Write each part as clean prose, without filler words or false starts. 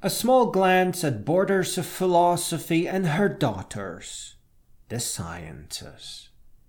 A small glance at Borders of Philosophy and her daughters, the sciences.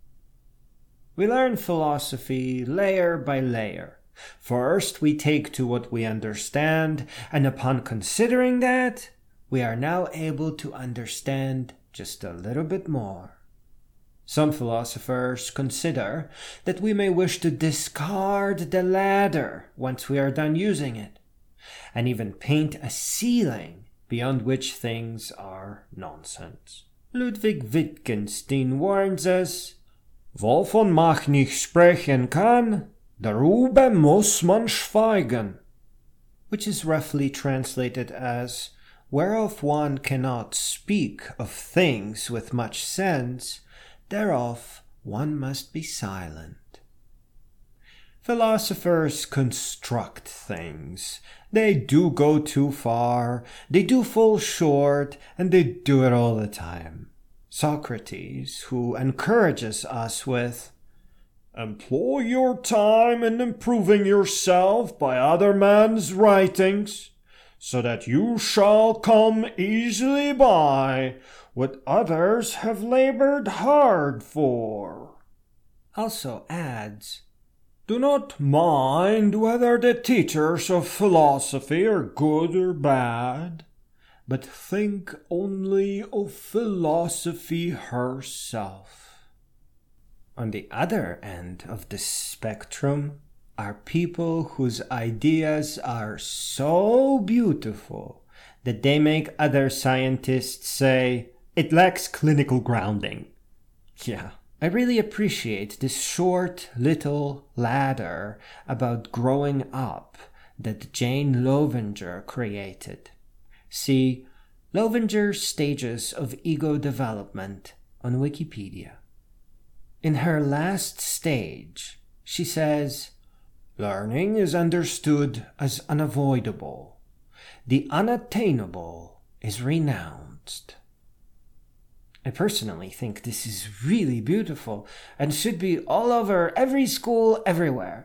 We learn philosophy layer by layer. First, we take to what we understand, and upon considering that, we are now able to understand just a little bit more. Some philosophers consider that we may wish to discard the ladder once we are done using it, and even paint a ceiling beyond which things are nonsense. Ludwig Wittgenstein warns us, "Wovon man nicht sprechen kann, darüber muss man schweigen," which is roughly translated as, "Whereof one cannot speak of things with much sense, thereof one must be silent." Philosophers construct things. They do go too far, they do fall short, and they do it all the time. Socrates, who encourages us with, "Employ your time in improving yourself by other men's writings, so that you shall come easily by what others have labored hard for," also adds, "Do not mind whether the teachers of philosophy are good or bad, but think only of philosophy herself." On the other end of the spectrum are people whose ideas are so beautiful that they make other scientists say, "It lacks clinical grounding." Yeah. I really appreciate this short little ladder about growing up that Jane Loevinger created. See Loevinger's Stages of Ego Development on Wikipedia. In her last stage, she says, "Learning is understood as unavoidable. The unattainable is renounced." I personally think this is really beautiful and should be all over every school everywhere.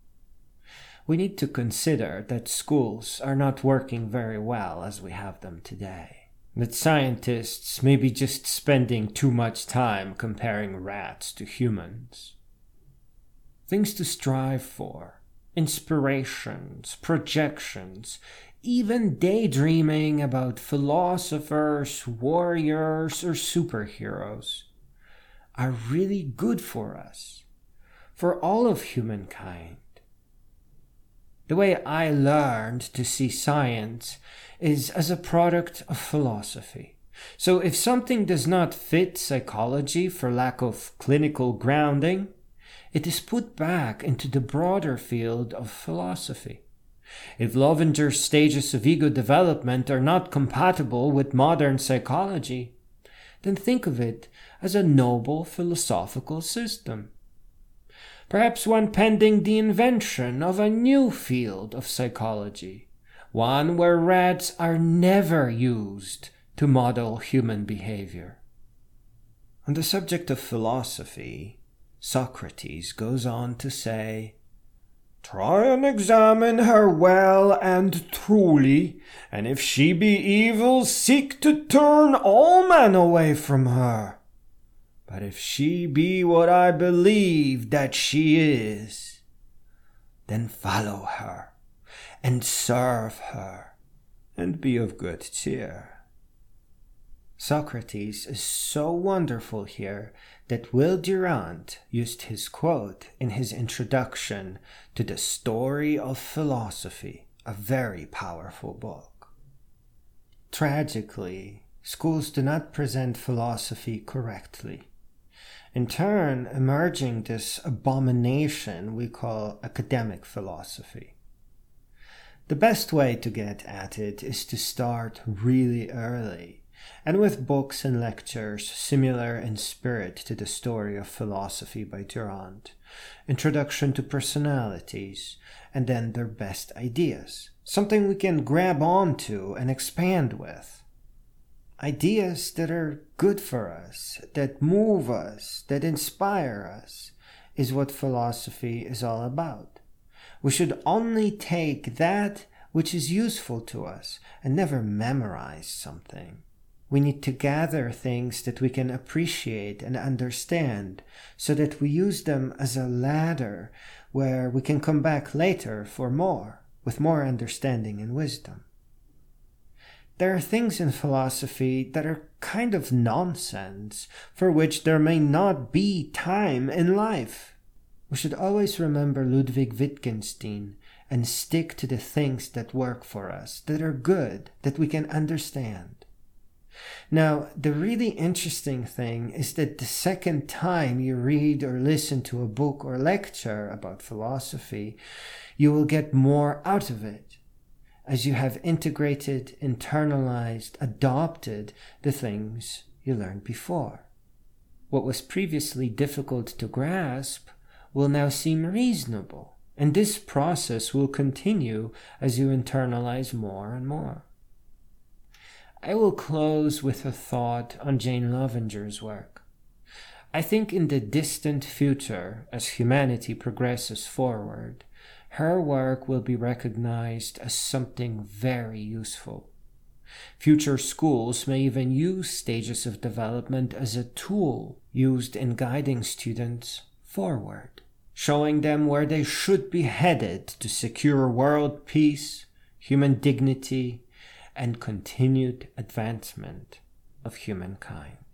We need to consider that schools are not working very well as we have them today. That scientists may be just spending too much time comparing rats to humans. Things to strive for, inspirations, projections, even daydreaming about philosophers, warriors, or superheroes are really good for us, for all of humankind. The way I learned to see science is as a product of philosophy. So if something does not fit psychology for lack of clinical grounding, it is put back into the broader field of philosophy. If Loevinger's stages of ego development are not compatible with modern psychology, then think of it as a noble philosophical system. Perhaps one pending the invention of a new field of psychology, one where rats are never used to model human behavior. On the subject of philosophy, Socrates goes on to say, "Try and examine her well and truly, and if she be evil, seek to turn all men away from her. But if she be what I believe that she is, then follow her, and serve her, and be of good cheer." Socrates is so wonderful here that Will Durant used his quote in his introduction to The Story of Philosophy, a very powerful book. Tragically, schools do not present philosophy correctly, in turn emerging this abomination we call academic philosophy. The best way to get at it is to start really early, and with books and lectures similar in spirit to The Story of Philosophy by Durant, Introduction to Personalities, and then Their Best Ideas, something we can grab onto and expand with. Ideas that are good for us, that move us, that inspire us, is what philosophy is all about. We should only take that which is useful to us, and never memorize something. We need to gather things that we can appreciate and understand so that we use them as a ladder where we can come back later for more, with more understanding and wisdom. There are things in philosophy that are kind of nonsense, for which there may not be time in life. We should always remember Ludwig Wittgenstein and stick to the things that work for us, that are good, that we can understand. Now, the really interesting thing is that the second time you read or listen to a book or lecture about philosophy, you will get more out of it, as you have integrated, internalized, adopted the things you learned before. What was previously difficult to grasp will now seem reasonable, and this process will continue as you internalize more and more. I will close with a thought on Jane Loevinger's work. I think in the distant future, as humanity progresses forward, her work will be recognized as something very useful. Future schools may even use stages of development as a tool used in guiding students forward, showing them where they should be headed to secure world peace, human dignity, and continued advancement of humankind.